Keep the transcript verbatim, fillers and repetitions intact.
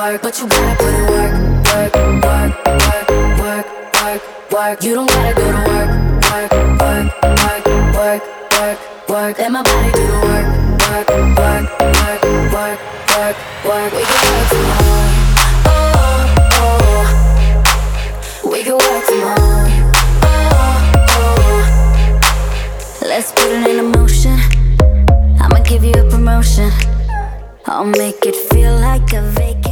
work, but you gotta put in work, work, work, work, work, work, work. You don't gotta go to work, work, work, work, work, work, work. Let my body do the work, work, work, work, work, work, work. We can work from home, oh, oh. We can work from home, oh, oh. Let's put it in motion. I'ma give you a promotion. I'll make it feel like a vacation.